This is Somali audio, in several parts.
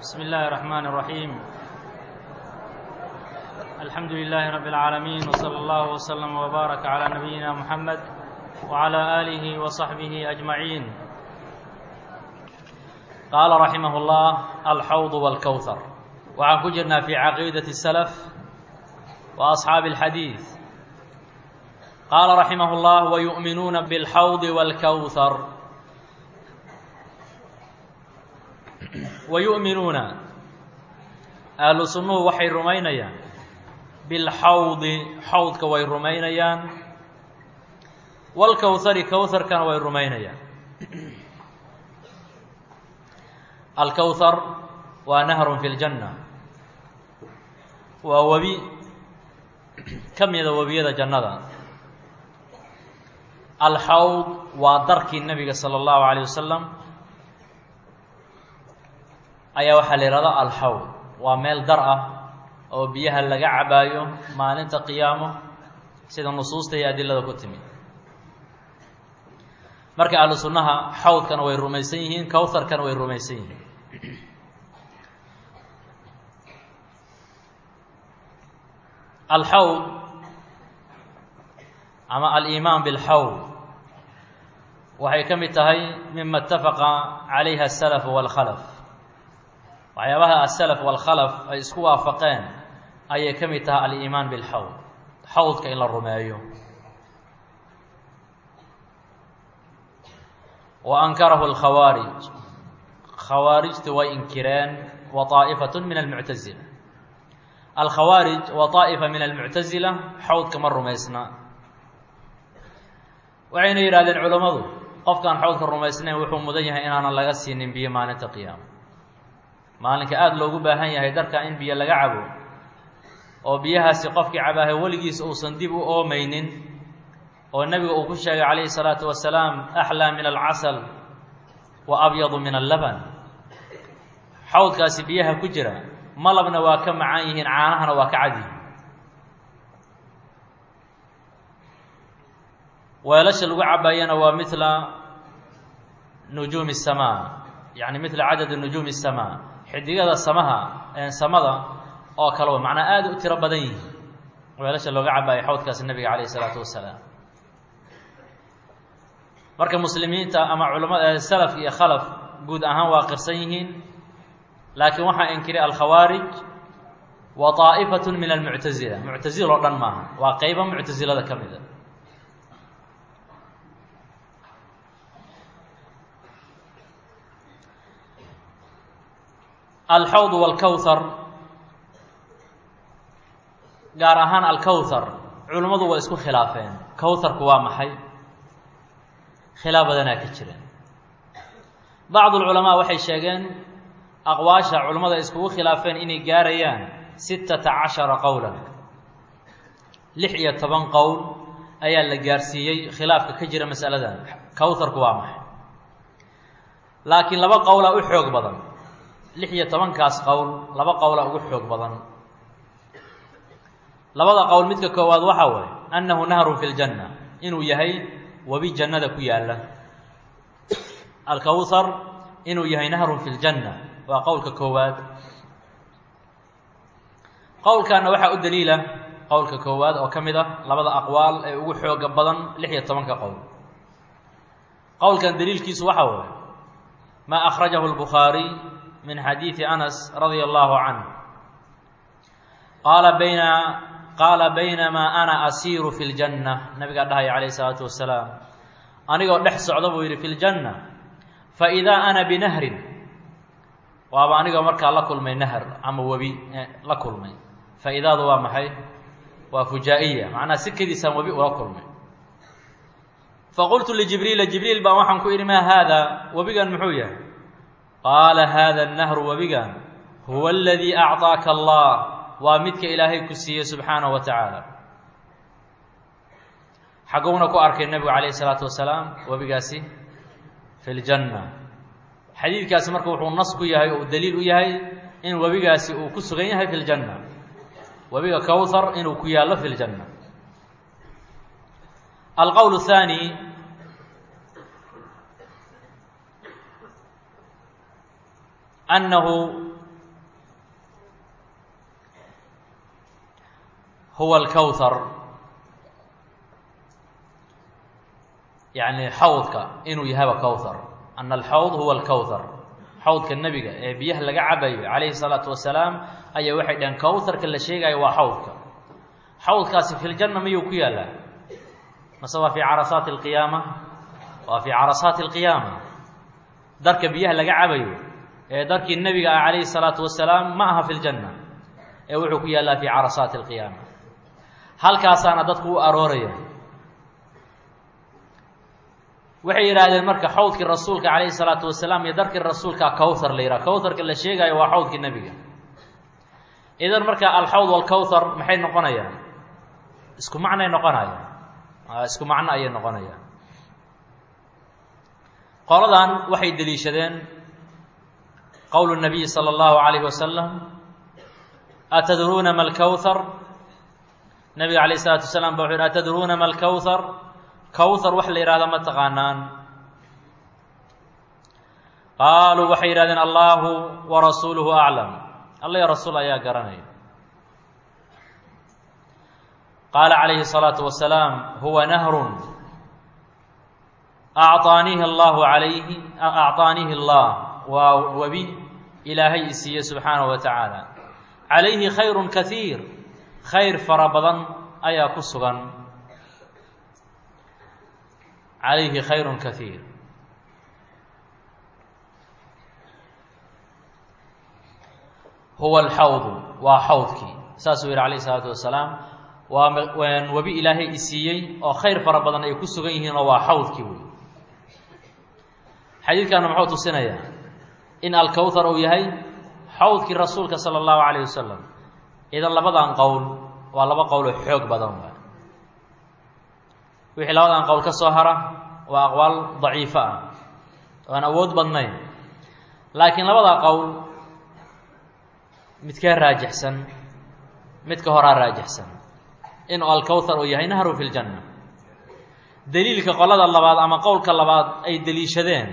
بسم الله الرحمن الرحيم. الحمد لله رب العالمين، وصلى الله وسلم وبارك على نبينا محمد وعلى آله وصحبه أجمعين. قال رحمه الله: الحوض والكوثر. waxaan ku jirnaa في عقيدة السلف وأصحاب الحديث. قال رحمه الله: ويؤمنون بالحوض والكوثر. wayu'minuuna ahlu sunnuhu waxay rumaynayaan bilxawdi, xawdka way rumaynayaan, walkowhari, kowharkana way rumaynayaan. alkowhar waa nahrun fi ljanna, waa webi ka mida webiyada jannada. alxawd waa darkii nebiga sala allahu calayh wasalam ayaa waxaa la yidhahdaa alxawd. waa meel dar ah oo biyaha laga cabaayo maalinta qiyaamo, sida nusuusta iyo adilada ku timi. marka ahlu sunnaha xawdkana way rumaysan yihiin, kowharkana way rumaysan yihiin. alxawd ama aliimaan bilxawd waxay ka mid tahay mima اtafaqa calayha asalaf wاlkhalaf. waxyaabaha asalaf waalkhalaf ay isku waafaqeen ayay ka mid tahay aliimaan bilxawd, xawdka in la rumeeyo. wa ankarahu alkhawaarij, khawaarijtu way inkireen, wa طaa'ifatu min almuctasila. alkhawaarij wa طaa'ifa min almuctasila xawdka ma rumaysna. waxayna yidhahdeen culammadu, qofkaan xawdka rumaysnayn wuxuu mudan yahay inaanan laga siinin biyo maalinta qiyaama. maalinka aada loogu baahan yahay darka in biyo laga cabo, oo biyahaasi qofkii cabaahay weligiis uusan dib u oomaynin, oo nebiga uu ku sheegay calayhi salaatu wasalaam: axlaa min alcasal wa abyadu min allaban. xawdkaasi biyaha ku jira malabna waa ka macaan yihiin, caanahana waa ka cad yihiin. weelasha lagu cabaayana waa midla nujuumi الsamaa, yacni midla cadadi nujuumi الsamaa, xidigada samada oo kale, macnaa aada u tiro badan yihiin weelasha looga cabaayo xawdkaasi nebiga calayh isalaatu wasalaam. marka muslimiinta ama culamada salaf iyo khalaf guud ahaan waa qirsan yihiin, laakiin waxaa inkiray alkhawaarij wa طaa'ifatu min almuctasila. muctasila oo dhan maaha, waa qeybo muctasilada ka mida. alxawd walkowhar, gaar ahaan alkowhar, culummadu waa isku khilaafeen. kowharku waa maxay? khilaaf badanaa ka jira. bacdu lculamaa waxay sheegeen aqwaasha culummada ay iskugu khilaafeen inay gaarayaan 16 qowlan. 16 qowl ayaa la gaarsiiyey khilaafka ka jira masaladan. kowharku waa maxay? laakiin 2 qowlaa u xoog badan. 16kaas qowl 2 qowla ugu xoog badan. 2da qowl midka koowaad waxaa waye annahu nahrun fi ljanna, inuu yahay webi jannada ku yaalla. alkowhar inuu yahay nahrun fi ljanna waa qowlka koowaad. qowlkaana waxaa u daliila qowlka koowaad oo ka mid ah 2da aqwaal ee ugu xooga badan 16ka qowl. qowlkan daliilkiisu waxaa waye maa akhrajahu lbukhaariy min xadiidi anas radia allahu canh qaala baynamaa ana asiiru fi ljanna. nabigaa dhahaya calayh isalaatu wasalaam, anigoo dhex socda buu yidhi fi ljanna, faidaa ana binahrin, waaba anigoo markaa la kulmay nahr ama webi la kulmay. faidaadu waa maxay? waa fujaa'iya, macnaa si kediisaan webi ula kulmay. faqultu lijibriila, jibriil baan waxaan ku idhi: maa haada, webigan muxuu yahay? qaala haada annahru, webigan huwa aladii acطaaka allah, waa midka ilaahay ku siiyey subxaanahu wa tacaala. xaguuna ku arkay nebigu calayhi salaatu wasalaam webigaasi? fi ljanna. xadiidkaasi marka wuxuu nas ku yahay oo daliil u yahay in webigaasi uu ku sugan yahay fi ljanna. webiga kowhar inuu ku yaallo fi ljanna. alqowl الثaanي أنه huwa alkawthar, yacni xawdka inuu yahaba kawthar, ana alxawd huwa alkawthar, xawdka nebiga ee biyaha laga cabayo calayhi salaatu wasalaam ayaa waxay dhaheen kawtharka la sheegayo waa xawdka. xawdkaasi fi ljanna miyuu ku yaallaa mase waa fii carasaati alqiyaama? waa fii carasaati alqiyaama. darka biyaha laga cabayo ee darkii nebiga ah calayhi salaatu wasalaam ma aha fi ljanna, ee wuxuu ku yaallaa fii carasaati alqiyaama. halkaasaana dadku u arooraya. waxay yidhaahdeen marka xawdkii rasuulka calayhi salaatu wasalaam iyo darkii rasuulka kawthar la yidhaha. kawtharka la sheegayo waa xawdkii nebiga. idan marka alxawd walkawthar maxay noqonayaan? isku macnay noqonayaan, isku macno ayay noqonayaan. qoladan waxay deliishadeen qowlu nabiyi sala allahu calayhi wasalam, atadruuna ma alkawthar? nabiga calayh isalaatu wasalaam ba wuxu yidhi atadruuna ma alkawthar? kawthar wax la yidhahda ma taqaanaan? qaaluu waxay yidhahdeen allahu wa rasuuluhu aclam, alla iyo rasuul ayaa garanaya. qaala calayhi الsalaatu wasalaam huwa nahrun acطaaniihi allahu calayhi acطaaniihi allah, waa webi ilaahay isiiye subxaanahu wa tacaala. calayhi khayru kaiir, khayr fara badan ayaa ku sugan. calayhi khayru kaiir. huwa alxawdu, waa xawdkii, saasuu yihi calayh isalaatu wasalaam. waa webi ilaahay isiiyey oo khayr fara badan ay ku sugan yihiin, oo waa xawdkii wey. xadiidkana muxuu tusinayaa in alkawthar uu yahay xawdkii rasuulka sala allahu calayh wasalam. idan labadan qowl waa laba qowloo xoog badan waay. wixii labadan qowl ka soo hara waa aqwaal daciifo ah oo aan awood badnayn. laakiin labada qowl midkee raajixsan? midka horaa raajixsan, inuu alkawthar uu yahay nahru fi ljanna. deliilka qolada labaad ama qowlka labaad ay deliishadeen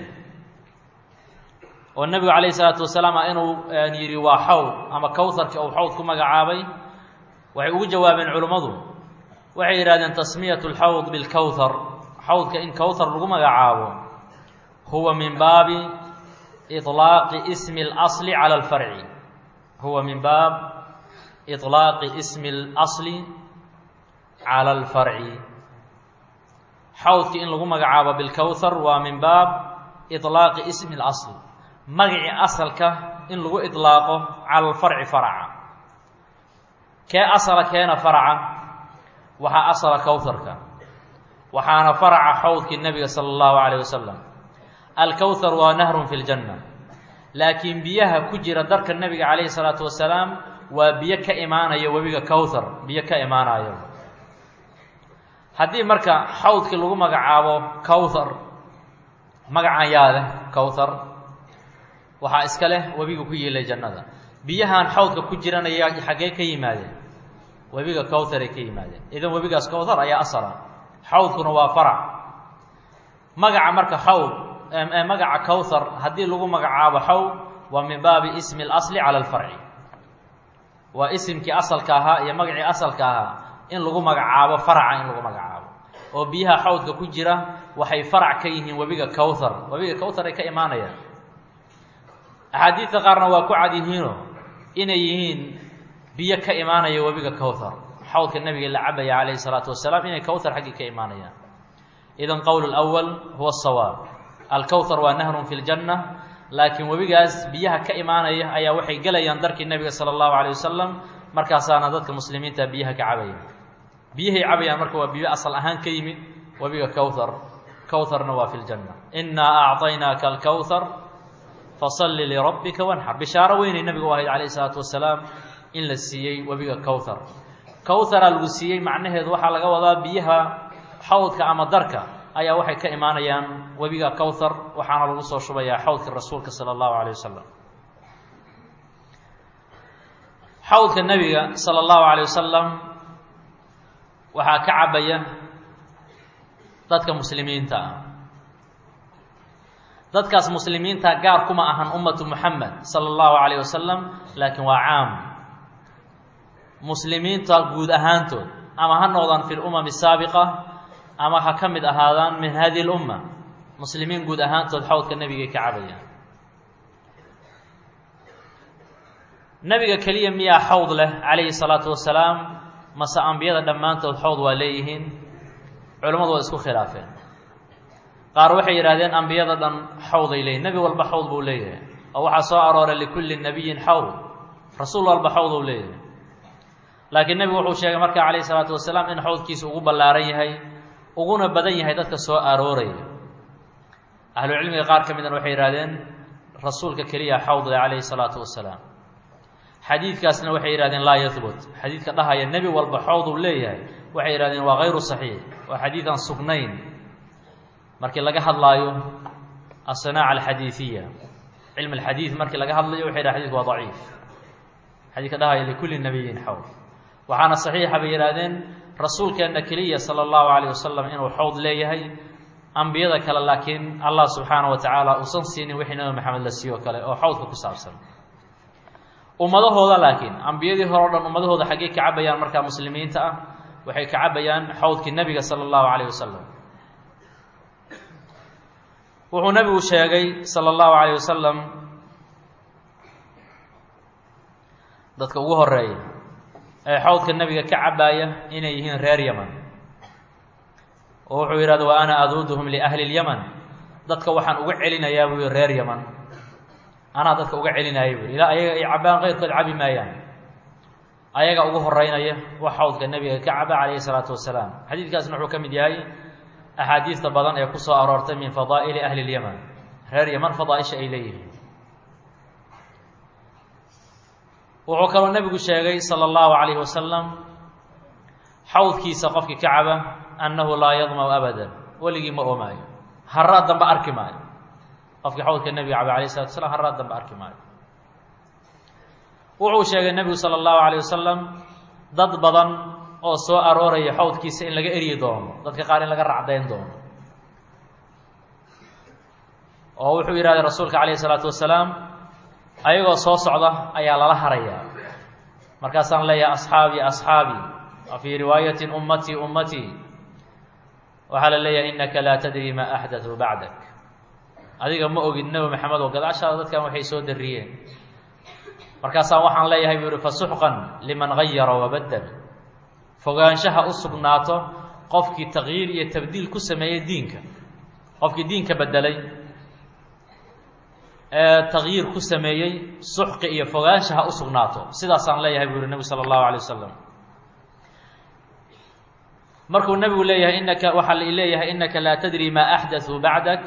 oo nebigu calayhi salaatu wasalaam inuu yidhi waa xawd ama kawtharka uu xawd ku magacaabay, waxay ugu jawaabeen culummadu. waxay yidhahdeen tasmiyatu alxawd bilkawthar, xawdka in kawthar lagu magacaabo, huwa min baabi iطlaaqi ismi اlasli cala alfarci. huwa min baab iطlaaqi ismi اlasli cala alfarci. xawdki in lagu magacaabo bilkawthar waa min baab iطlaaqi ismi اlasl, magacii asalka in lagu iطlaaqo cala alfarci faraca. kee asala keena faraca? waxaa asala kawtharka, waxaana faraca xawdkii nebiga sala allahu calayh wasalam. alkawthar waa nahrun fi ljanna, laakiin biyaha ku jira darka nebiga calayhi salaatu wasalaam waa biyo ka imaanaya webiga kawthar, biyo ka imaanayo. haddii marka xawdkii lagu magacaabo kawthar, magacan yaa leh kawthar? waxaa iska leh webiga ku yiilay jannada. biyahan xawdka ku jiranaya xaggee ka yimaadeen? webiga kawthar ay ka yimaadeen. idan webigaas kawthar ayaa asala, xawdkuna waa farac. magaca marka xawd magaca kawthar haddii lagu magacaabo xawd waa min baabi ismi اlasli cala alfarci. waa isimkii asalka ahaa iyo magacii asalka ahaa in lagu magacaabo faraca, in lagu magacaabo. oo biyaha xawdka ku jira waxay farac ka yihiin webiga kawthar. webiga kawthar ay ka imaanayaan. axaadiidta qaarna waa ku cad yihiino inay yihiin biyo ka imaanaya webiga kawthar. xawdka nebiga la cabaya calayhi salaatu wasalaam inay kawthar xaggii ka imaanayaan. idan qowl اlأwal huwa asawaab. alkawthar waa nahrun fi ljanna, laakiin webigaas biyaha ka imaanaya ayaa waxay gelayaan darkii nebiga sala allahu calayh wasalam. markaasaana dadka muslimiinta biyaha ka cabaya. biyahay cabayaan marka waa biyo asal ahaan ka yimid webiga kawthar. kawtharna waa fi ljanna. innaa acطaynaaka alkawthar fasalli lirabbika wanxar. bishaaro weynay nebigu u ahayd calayhi salaatu wasalaam in la siiyey webiga kawthar. kawtharaa lagu siiyey macnaheedu waxaa laga wadaa biyaha xawdka ama darka ayaa waxay ka imaanayaan webiga kawthar, waxaana lagu soo shubayaa xawdka rasuulka sala allahu calayh wasalam. xawdka nebiga sala allahu calayh wasalam waxaa ka cabaya dadka muslimiinta ah. dadkaas muslimiinta gaar kuma ahan ummatu muxamed sala allahu calayh wasalam, laakiin waa caam. muslimiinta guud ahaantood ama ha noqdaan fi lumami asaabiqa ama ha ka mid ahaadaan min hadihi lumma muslimiin guud ahaantood xawdka nebigay ka cabayaan. nebiga keliya miyaa xawd leh calayhi salaatu wasalaam mase ambiyada dhammaantood xawd waa leeyihiin? culammadu waa isku khilaafeen. qaar waxay yidhahdeen ambiyada dhan xawday leeyihin, nebi walba xawd buu leeyahay oo waxaa soo arooray likulli nabiyin xawd, rasuul walba xawd uu leeyahay. laakiin nebigu wuxuu sheegay marka calayhi salaatu wasalaam in xawdkiisa ugu ballaaran yahay uguna badan yahay dadka soo arooraya. ahlucilmiga qaar ka midana waxay yidhahdeen rasuulka keliya xawd leh calayhi salaatu wasalaam. xadiidkaasna waxay yidhahdeen laa yahbut, xadiidka dhahaya nebi walba xawd uu leeyahay waxay yidhahdeen waa hayru saxiix, waa xadiid aan sugnayn markii laga hadlaayo asanaaca alxadiidiya, cilm alxadiid markii laga hadlayo waxay yidhahdeen xadidku waa daciif, xadiidka dhahaya likulli nabiyin xawd. waxaana saxiixa bay yidhahdeen rasuulkeenna keliya sala allahu calayh wasalam inuu xawd leeyahay, ambiyada kale laakiin allah subxaana wa tacaala uusan siinin wixii nabi maxamed la siiyo kale oo xawdka ku saabsan. ummadahooda laakiin ambiyadii hore o dhan ummadahooda xaggey ka cabayaan markaa muslimiinta ah? waxay ka cabayaan xawdkii nebiga sala allahu calayh wasalam. wuxuu nebigu sheegay sala allahu calayh wasalam dadka ugu horeeya ee xawdka nebiga ka cabaaya inay yihiin reer yaman, oo wuxuu yidhahda wa ana aduuduhum liahli lyaman, dadka waxaan uga celinayaa buu yihi reer yaman, anaa dadka uga celinaya buu ilaa ayaga ay cabaan keyrkood cabi maayaan, ayaga ugu horeynaya wax xawdka nebiga ka caba calayhi salaatu wasalaam. xadiidkaasna wuxuu ka mid yahay axaadiista badan ee ku soo aroortay min fadaa'ili ahli lyaman, reer yaman fadaaisha ay leeyihiin. wuxuu kaloo nebigu sheegay sala allahu calayhi wasalam xawdkiisa qofkii ka caba annahu laa yadmau abadan, weligii ma oomaayo, haraad dambe arki maayo. qofkii xawdka nebiga caba alayh salatu wasalaam haraad dambe arki maayo. wuxuu sheegay nebigu sala allahu calayh wasalam dad badan oo soo arooraya xawdkiisa in laga eryi doono, dadka qaar in laga racdayn doono. oo wuxuu yidhahday rasuulka calayhi salaatu wasalaam ayagoo soo socda ayaa lala harayaa, markaasaan leeyahay asxaabii asxaabii, wa fii riwaayatin ummatii ummatii. waxaa la leeyahay innaka laa tadri maa axdatuu bacdak, adiga ma ogid nebi maxamed oo gadaashaada dadkan waxay soo darriyeen. markaasaan waxaan leeyahay buu yihi fasuxqan liman gayara wabaddel, fogaanshaha u sugnaato qofkii taqyiir iyo tabdiil ku sameeyey diinka, qofkii diinka bedelay ee taqyiir ku sameeyey, suxqi iyo fogaanshaha u sugnaato. sidaasaan leeyahay buu yihi nebigu sala allahu alay wasalam. markuu nebigu leeyahay innaka, waxaa la leeyahay innaka laa tadri maa axdatuu bacdak,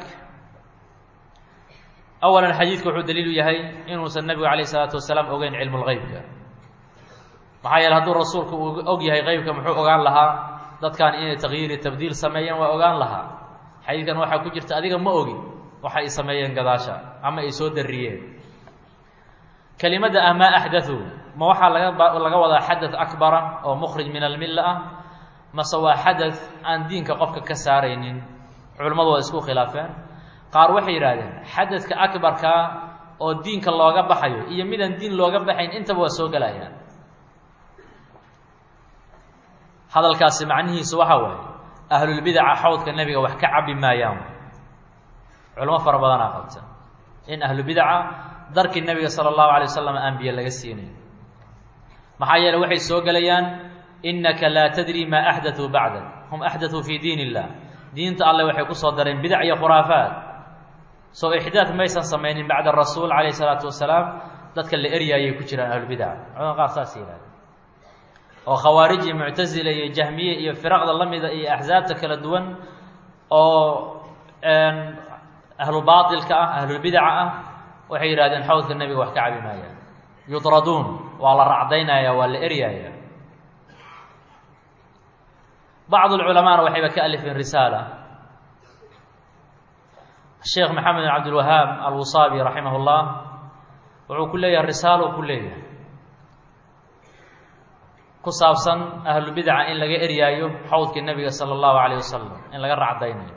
awalan xadiidku wuxuu daliilu yahay inuusan nebigu calayh isalaatu wasalaam ogeyn cilmu lgeybka. maxaa yeele hadduu rasuulku uu og yahay qeybka muxuu ogaan lahaa dadkan inay taqyiir iyo tabdiil sameeyeen? waa ogaan lahaa. xadiidkan waxaa ku jirta adiga ma ogin waxa ay sameeyeen gadaasha ama ay soo darriyeen. kelimadda ah maa axdatuu ma waxaa laga wadaa xadad akbara oo mukhrij min almilla ah, mase waa xadad aan diinka qofka ka saaraynin? culimmadu waa isku khilaafeen. qaar waxay yidhahdeen xadadka akbarkaa oo diinka looga baxayo iyo midaan diin looga baxayn intaba waa soo gelayaan. hadalkaasi macnihiisu waxa waaye ahlulbidaca xawdka nebiga wax ka cabi maayaan. culamo fara badanaa qabta in ahlubidaca darkii nebiga sala allahu alay wasalam aan biyo laga siinayn. maxaa yeele waxay soo gelayaan innaka laa tadri maa axdatuu bacdak, hum axdatuu fii diin illah, diinta alle waxay ku soo dareen bidac iyo khuraafaat. soo ixdaad maysan samaynin bacda rasuul calayhi salaatu wasalaam, dadka la eryaayay ku jiraan ahlubidaca. culamada qaar saas yidhahda oo khawaarij iyo muctasila iyo jahmiye iyo firaqda la mida iyo axsaabta kala duwan oo ahlu baatilka ah, ahlulbidaca ah, waxay yidhahdeen xawdka nebiga wax ka cabi maayaan. yudraduun, waa la racdaynaya, waa la eryaaya. bacd culamaana waxayba ka alifeen risaala. sheekh maxamed bin cabdilwahaab alwusaabi raximah llah wuxuu ku leeyahay risaalo ku leeyahay ku saabsan ahlubidaca in laga eryaayo xawdkii nebiga sala allahu calayh wasalam, in laga racdaynayo.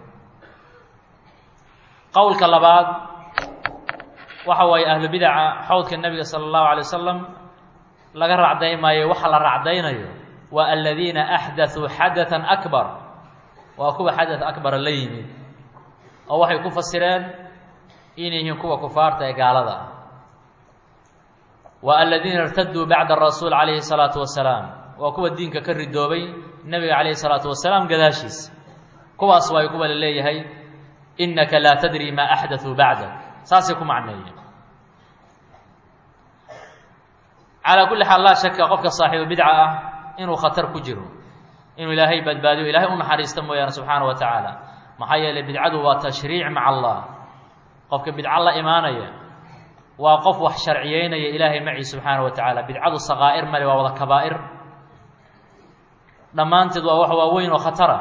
qowlka labaad waxa waaye ahlubidaca xawdka nebiga sala allahu alay wasalam laga raacdaymayo waxa la raacdaynayo waa aladiina axdaثuu xadatثa akbar waa kuwa xadaث akbara la yimid oo waxay ku fasireen inay yihiin kuwa kufaarta ee gaalada ah waa aladiina irtaduu bacda rasuul calayhi الsalaatu wasalaam waa kuwa diinka ka ridoobay nebiga calayhi الsalaatu wasalaam gadaashiisa kuwaas waay kuwa la leeyahay inaka laa tadri ma axdaثuu bacdak saasay ku macneeyeen calaa kulli xaal laa shaka qofka saaxiibu bidca ah inuu khatar ku jiro inuu ilaahay badbaadiyo ilahay u naxariista mooyaane subxaana wa tacaala maxaa yeelay bidcadu waa tashriic maca allah qofka bidco la imaanaya waa qof wax sharciyeynaya ilaahay macii subxaana wa tacaala bidcadu sakaa'ir male waa wada kabaa'ir dhammaanteed waa wax waaweyn oo khatara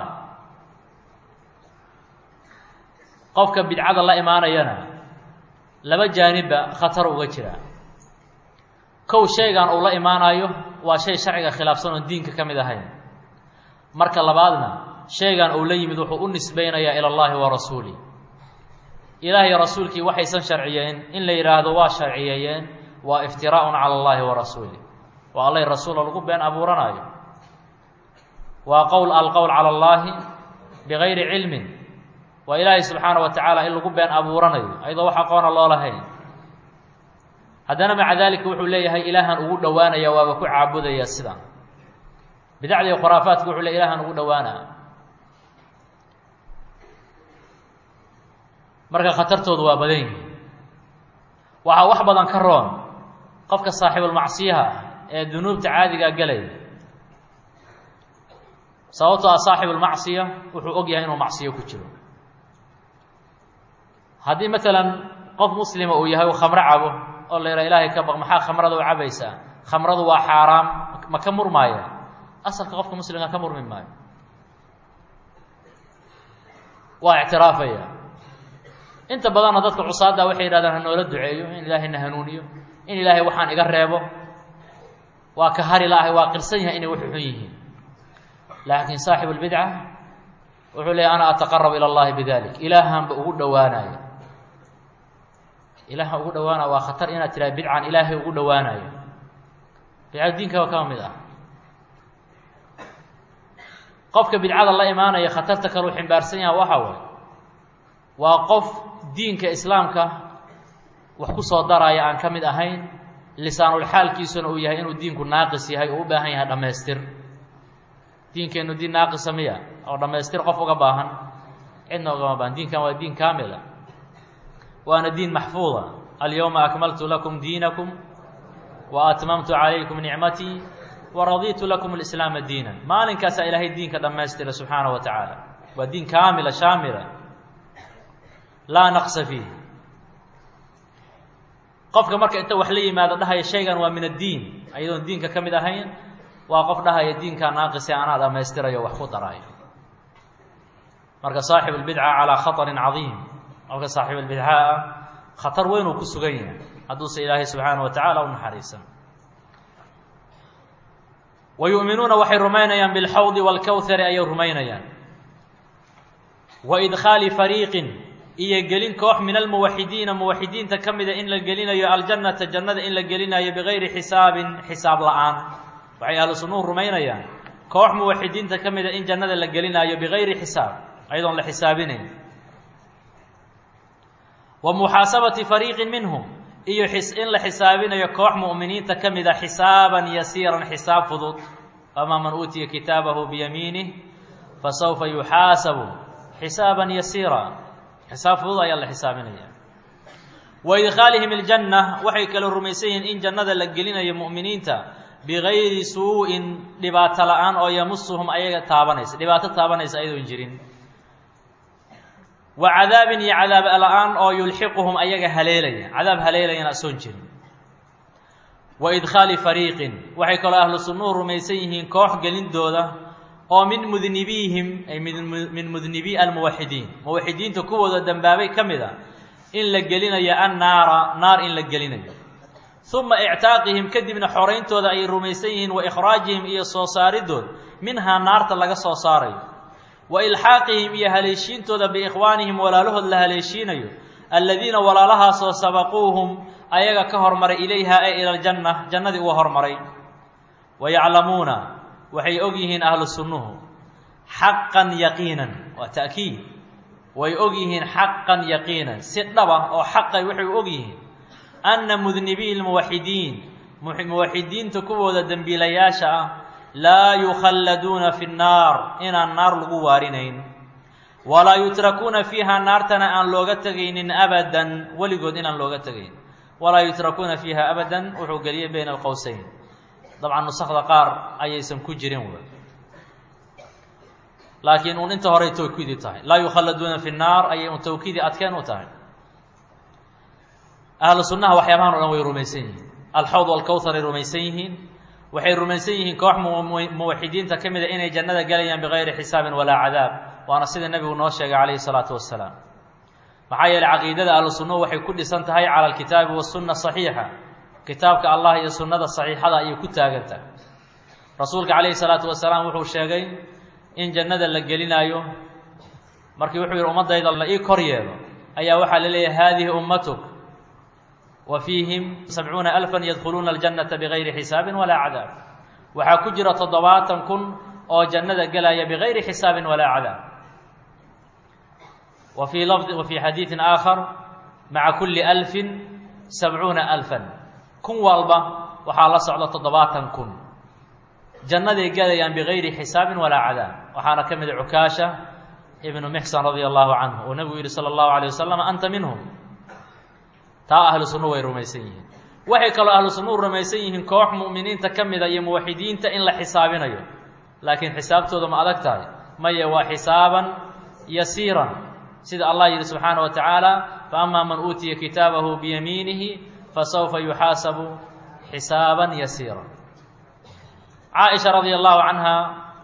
qofka bidcada la imaanayana laba jaanibba khatar uga jira kow shaygan uu la imaanayo waa shay sharciga khilaafsan oon diinka ka mid ahayn marka labaadna shaygan uu la yimid wuxuu u nisbaynayaa ila allahi wa rasuulih ilaahay rasuulkii waxaysan sharciyeyn in la yidhaahdo waa sharciyeeyeen waa iftiraa'un cala allahi wa rasuulih waa allay rasuula lagu been abuuranayo waa alqowl cala allahi bigayri cilmin waa ilaahay subxaana wa tacaala in lagu been abuuranayo ayadoo wax aqoona loo lahayn haddana maca daalika wuxuu leeyahay ilaahan ugu dhowaanaya waaba ku caabudaya sidan bidacda iyo khuraafaadka wuxuu leeyahy ilaahan ugu dhowaanaa marka khatartoodu waa badan yihin waxaa wax badan ka roon qofka saaxibulmacsiyaha ee dunuubta caadigaa gelaya sababtoo ah saaxibulmacsiya wuxuu og yahay inuu macsiyo ku jiro haddii maalan qof muslima uu yahay uu khamro cabo oo la yidhaha ilaahay ka baq maxaa khamrada u cabaysaa khamradu waa xaaraam ma ka murmaaya asalka qofka muslimka ka murmi maayo waa ictiraafaya inta badanna dadka cusaada waxay yidhahdaan ha noola duceeyo in ilaahay na hanuuniyo in ilaahay waxaan iga reebo waa ka hari laahay waa qirsan yahay inay wax xun yihiin laakiin saaxibu lbidca wuxuu leeyahy ana ataqarab ila allahi bidalik ilaahanba ugu dhowaanayo ilaaha ugu dhowaanaya waa khatar inaad tiraa bidcan ilaahay ugu dhowaanayo bidcada diinkaba kama mid ah qofka bidcada la imaanaya khatarta kaleu ximbaarsan yaha waxa waay waa qof diinka islaamka wax ku soo daraya aan ka mid ahayn lisaanulxaalkiisuna uu yahay inuu diinku naaqis yahay uu u baahan yahay dhammaystir diinkeennu diin naaqisa miya oo dhammaystir qof uga baahan cidna ugama baahan diinkan waa diin kaamila waana diin maxfuuda alyawma akmaltu lakum diinakum wa atmamtu calaykum nicmatii wa raditu lakum alislaama diinan maalinkaasaa ilaahay diinka dhammaystira subxaana wa tacaala waa diin kaamila shaamila laa naqsa fiih qofka marka inta wax la yimaado dhahaya shaygan waa min addiin ayadoon diinka ka mid ahayn waa qof dhahaya diinkaa naaqise anaa dhammaystirayo wax ku daraayo marka saaxibu lbidca calaa khatarin cadiim qofka saaxiibulbidca ah khatar weyn uu ku sugan yahay hadduuse ilaahay subxaana wa tacaala u naxariisan wa yu'minuuna waxay rumaynayaan bilxawdi waalkawhari ayay rumaynayaan wa idkhaali fariiqin iyo gelin koox min almuwaxidiina muwaxidiinta ka mida in la gelinayo aljannata jannada in la gelinayo bigayri xisaabin xisaab la-aan waxay ahlu sunnuhu rumaynayaan koox muwaxidiinta ka mida in jannada la gelinayo bigayri xisaab ayadoon la xisaabinayn wa muxaasabati fariiqin minhum iyo in la xisaabinayo koox mu'miniinta ka mida xisaaban yasiiran xisaab fudud amaa man uutiya kitaabahu biyamiinih fasawfa yuxaasabu xisaaban yasiira xisaab fudud ayaa la xisaabinaya wa idkhaalihim aljanna waxay kala rumaysan yihiin in jannada la gelinayo mu'miniinta bigayri suu-in dhibaato la-aan oo yamusuhum ayaga taabanaysa dhibaato taabanaysa ayadoon jirin wa cadaabin iyo cadaab la-aan oo yulxiquhum ayaga haleelaya cadaab haleelayana asoon jirin wa idkhaali fariiqin waxay kaloo ahlu sunnuhu rumaysan yihiin koox gelindooda oo min mudnibiihim ay min mudnibii almuwaxidiin muwaxidiinta kuwooda dembaabay ka mid a in la gelinayo annaara naar in la gelinayo uma ictaaqihim kadibna xorayntooda ayay rumaysan yihiin wa ikhraajihim iyo soo saaridood minhaa naarta laga soo saarayo wa ilxaaqihim iyo haleeshiintooda biikhwaanihim walaalahood la haleeshiinayo aladiina walaalahaasoo sabaquuhum ayaga ka hormaray ilayha ay ila aljanna jannadii uga hormaray wayaclamuuna waxay og yihiin ahlu sunnuhu xaqan yaqiinan waa ta'kiid way og yihiin xaqan yaqiinan si dhaba oo xaqay waxay og yihiin anna mudnibii lmuwaxidiin muwaxidiinta kuwooda dembiilayaasha ah laa yukhalladuuna fi nnaar inaan naar lagu waarinayn walaa yutrakuuna fiiha naartana aan looga tegaynin abadan weligood inaan looga tegayn walaa yutrakuuna fiiha abadan wuxuu geliyey bayna alqowsayn dabcan nusakda qaar ayaysan ku jirin laakiin uun inta horey tawkiidi tahay laa yukhalladuuna fi nnaar ayay un tawkiidi adkeen u tahay ahlu sunnaha waxyaabahan o dhan way rumaysan yihiin alxawd walkawharay rumaysan yihiin waxay rumaysan yihiin koox muwaxidiinta ka mida inay jannada gelayaan bigayri xisaabin walaa cadaab waana sida nebigu noo sheegay calayhi salaatu wassalaam maxaa yeeley caqiidada ahlu sunnuhu waxay ku dhisan tahay cala alkitaabi wasunna saxiixa kitaabka allah iyo sunnada saxiixada ayay ku taagan tahay rasuulka calayhi salaatu wasalaam wuxuu sheegay in jannada la gelinaayo markii wuxuu yidhi ummaddayda la ii kor yeelo ayaa waxaa la leeyahay haadihi ummatuk wa fiihim 70,000 yadkhuluuna aljannata bigayri xisaabin walaa cadaab waxaa ku jira 70,000 oo jannada gelaya bigayri xisaabin walaa cadaab wa fii lafdi wa fii xadiidin aakhar maca kulli 1,000 70,000 kun walba waxaa la socda 70,000 jannaday gelayaan bigayri xisaabin walaa cadaab waxaana ka mida cukaasha ibnu mixsan radia allahu canhu oo nebigu yidhi sala allahu alayh wasalam anta minhum taa ahlu sunnu way rumaysan yihiin waxay kaloo ahlu sunnuhu rumaysan yihiin koox mu'miniinta ka mida iyo muwaxidiinta in la xisaabinayo laakiin xisaabtooda ma adag tahay maya waa xisaaban yasiiran sida allah yidhi subxaana wa tacaala fa amaa man uutiya kitaabahu biyamiinihi fasawfa yuxaasabu xisaaban yasiiran caaisha radia allahu canha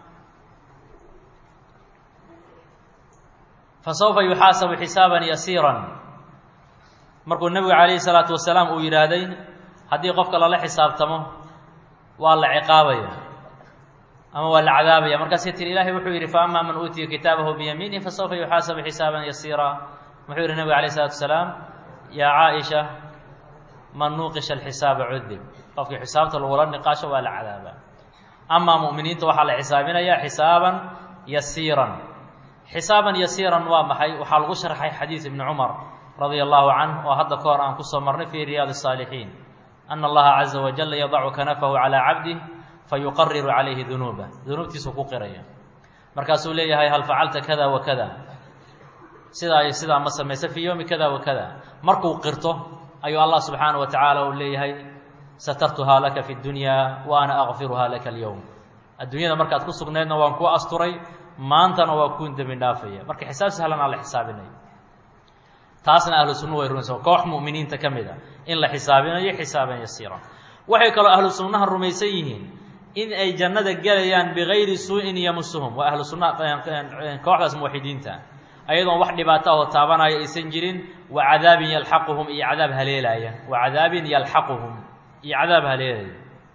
fasawfa yuxaasabu xisaaban yasiiran markuu nebigu calayhi salaatu wasalaam uu yidhaahday haddii qofka lala xisaabtamo waa la ciqaabaya ama waa la cadaabaya markaasay tiri ilaahay wuxuu yidhi fa amaa man uutiya kitaabahu biyamiinihi fasawfa yuxaasabu xisaaban yasiira wuxuu yidhi nebigu calayhi salaatu wasalaam yaa caaisha man nuuqisha alxisaaba cudib qofkii xisaabta lagula niqaasho waa la cadaabaa amaa mu'miniinta waxaa la xisaabinayaa xisaaban yasiiran xisaaban yasiiran waa maxay waxaa lagu sharxay xadiid ibni cumar radia allahu canh oo hadda ka hor aan kusoo marnay fii riyaad الsaalixiin ana allaha caza wajala yadacu kanafahu calaa cabdih fayuqariru calayhi dunuubah dunuubtiisuu ku qiraya markaasuu leeyahay hal facalta kada wa kada sidaa iyo sidaa ma samaysa fii yowmi kada wa kada markuu qirto ayuu allah subxaana wa tacaala uu leeyahay satartuhaa laka fi dunya wa ana akfiruhaa laka alyowm adduunyada markaad ku sugnaydna waan kuu asturay maantana waa kuun dembi dhaafaya marka xisaab sahlan aan la xisaabinayo taasna ahlu sunnuhu way rumaysan koox mu'miniinta ka mid a in la xisaabinayo xisaaban yasiira waxay kaloo ahlu sunnaha rumaysan yihiin in ay jannada gelayaan bigayri suu-in yamusuhum waa ahlu sunnaha kooxdaas muwaxidiinta ayadoon wax dhibaato ahoo taabanaya aysan jirin wa cadaabin yalxaquhum iyo cadaab haleelaya wa cadaabin yalxaquhum iyo cadaab haleelaya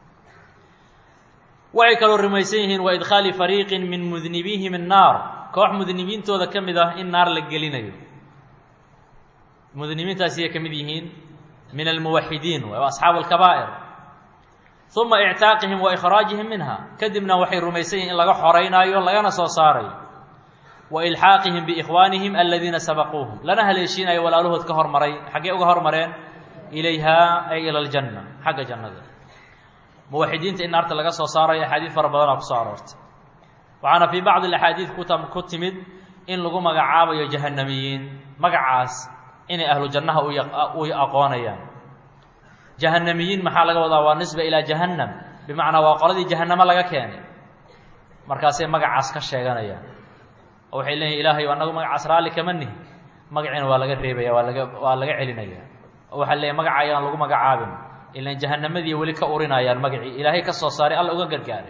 waxay kaloo rumaysan yihiin wa idkhaali fariiqin min mudnibiihim annaar koox mudnibiintooda ka mid ah in naar la gelinayo mudnibiintaasiyay ka mid yihiin min almuwaxidiin waa asxaabu alkabaa'ir uma ictaaqihim wa ikhraajihim minha kadibna waxay rumaysan yihin in laga xoreynaayo lagana soo saarayo wa ilxaaqihim biikhwaanihim aladiina sabaquuhum lana haleeshiinayo walaalahood ka hormaray xaggee uga hormareen ilayhaa ay ila aljanna xagga jannada muwaxidiinta in naarta laga soo saarayo axaadiid fara badanaa kusoo aroortay waxaana fii bacdi alaxaadiid ku timid in lagu magacaabayo jahanamiyiin magacaas inay ahlu jannaha u aqoonayaan jahanamiyiin maxaa laga wadaa waa nisba ilaa jahannam bimacnaa waa qoladii jahannamo laga keenay markaasay magacaas ka sheeganayaan oo waxay leeyihin ilaahay annagu magacaas raalli kama nihi magaciina waa laga reebaya waa laga celinaya oo waxaa leeyahy magaca ayaan lagu magacaabin ilaan jahannamadii weli ka urinayaan magacii ilaahay ka soo saaray alla uga gargaaray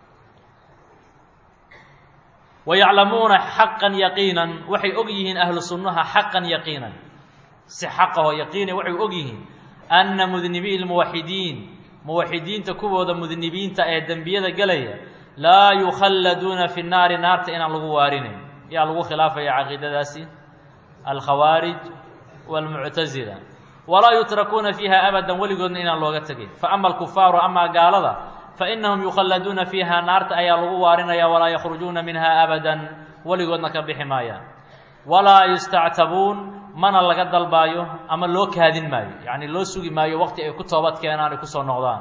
wayaclamuuna xaqan yaqiinan waxay og yihiin ahlu sunnaha xaqan yaqiinan si xaqahoo yaqiina waxay og yihiin anna mudnibii lmuwaxidiin muwaxidiinta kuwooda mudnibiinta ee dembiyada gelaya laa yukhalladuuna fi nnaari naarta inaan lagu waarinayn yaa lagu khilaafaya caqiidadaasi alkhawaarij waalmuctasila walaa yutrakuuna fiiha abadan weligoodna inaan looga tegin fa ama alkufaaru amaa gaalada fainahum yukhalladuuna fiiha naarta ayaa lagu waarinaya walaa yakhrujuuna minha abadan weligoodna ka bixi maayaan walaa yustactabuun mana laga dalbaayo ama loo kaadin maayo yacni loo sugi maayo waqti ay ku toobad keenaan ay kusoo noqdaan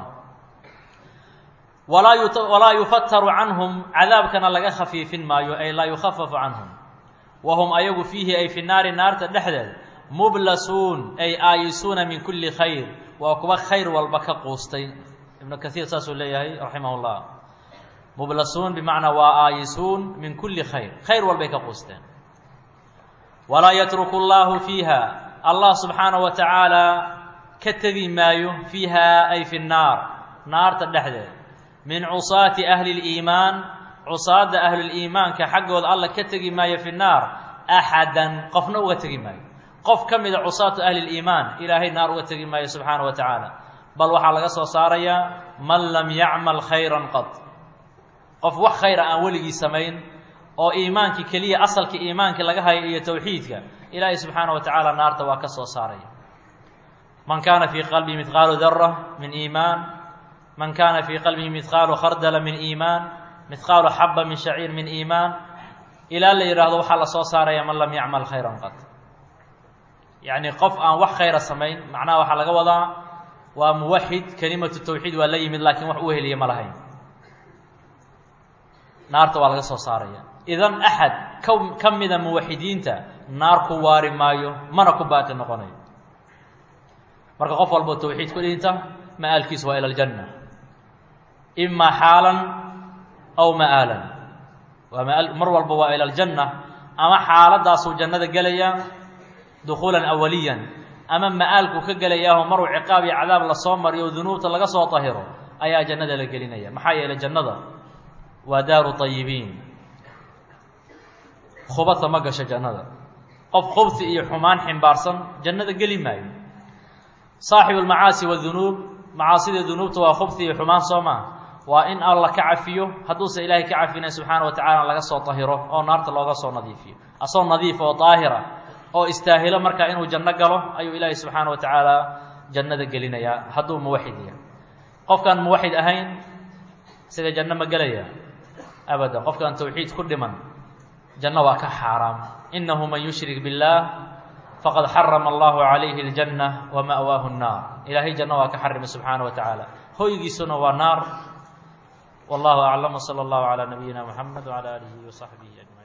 walaa yufataru canhum cadaabkana laga khafiifin maayo ay laa yukhafafu canhum wahum ayagu fiihi ay fi naari naarta dhexdeed mublasuun ay aayisuuna min kulli khayr waa kuwa khayr walba ka quustay ibnu kaiir saasuu leeyahay raximah llah mublasuun bimacnaa waa aayisuun min kulli khayr khayr walbay ka quusteen walaa yatruku llahu fiiha allah subxaanaه wa tacaala ka tegi maayo fiiha ay fi nnaar naarta dhexdeed min cusaati ahli اliimaan cusaadda ahluliimaanka xaggooda alla ka tegi maayo fi nnaar axadan qofna uga tegi maayo qof ka mida cusaatu ahli اliimaan ilaahay naar uga tegi maayo subxaanaه wa tacaala bal waxaa laga soo saarayaa man lam yacmal khayra qad qof wax khayra aan weligii samayn oo iimaankii keliya asalkii iimaankii laga hayo iyo towxiidka ilaahay subxaanaه wa tacaala naarta waa ka soo saaraya man kaana fii qalbihi midqaalu dara min iimaan man kaana fii qalbihi midqaalu khardala min iimaan midqaalu xaba min shaciir min iimaan ilaa la yidhaahdo waxaa la soo saaraya man lam yacmal khayra qad yacni qof aan wax khayra samayn macnaha waxaa laga wadaa waa muwaxid kelimatu tawxiid waa la yimid laakiin wax u heliya ma lahayn naarta waa laga soo saaraya idan axad ka mida muwaxidiinta naar ku waari maayo mana ku baaqi noqonayo marka qof walboo tawxiid ku dhinta ma'aalkiisu waa ila aljanna imaa xaalan aw ma'aalan waa mar walba waa ila aljanna ama xaaladaasuu jannada gelaya dukhuulan awaliyan ama ma'aalkuu ka gelayaaho maruu ciqaab iyo cadaab lasoo mariyo dunuubta laga soo tahiro ayaa jannada la gelinaya maxaa yeelay jannada waa daaru طayibiin khubata ma gasho jannada qof khubsi iyo xumaan ximbaarsan jannada geli maayo saaxibu اlmacaasi wadunuub macaasida dunuubta waa khubsi iyo xumaan soo maa waa in alla ka cafiyo hadduusa ilaahay ka cafinay subxaana wa tacala laga soo tahiro oo naarta looga soo nadiifiyo asoo nadiif oo daahira oo istaahilo markaa inuu janno galo ayuu ilaahay subxaana wa tacaala jannada gelinayaa hadduu muwaxid yahay qofkaan muwaxid ahayn isaga janno ma gelaya abada qofkaan tawxiid ku dhiman janno waa ka xaaraam inahu man yushrik biاllah faqad xarama allahu calayhi اljanna wama'waahu الnaar ilaahay janno waa ka xarima subxaana wa tacaala hoygiisuna waa naar wallahu aclam wsala allahu calaa nabiyina muxamed wcala aalihi wasaxbihi ajmaciin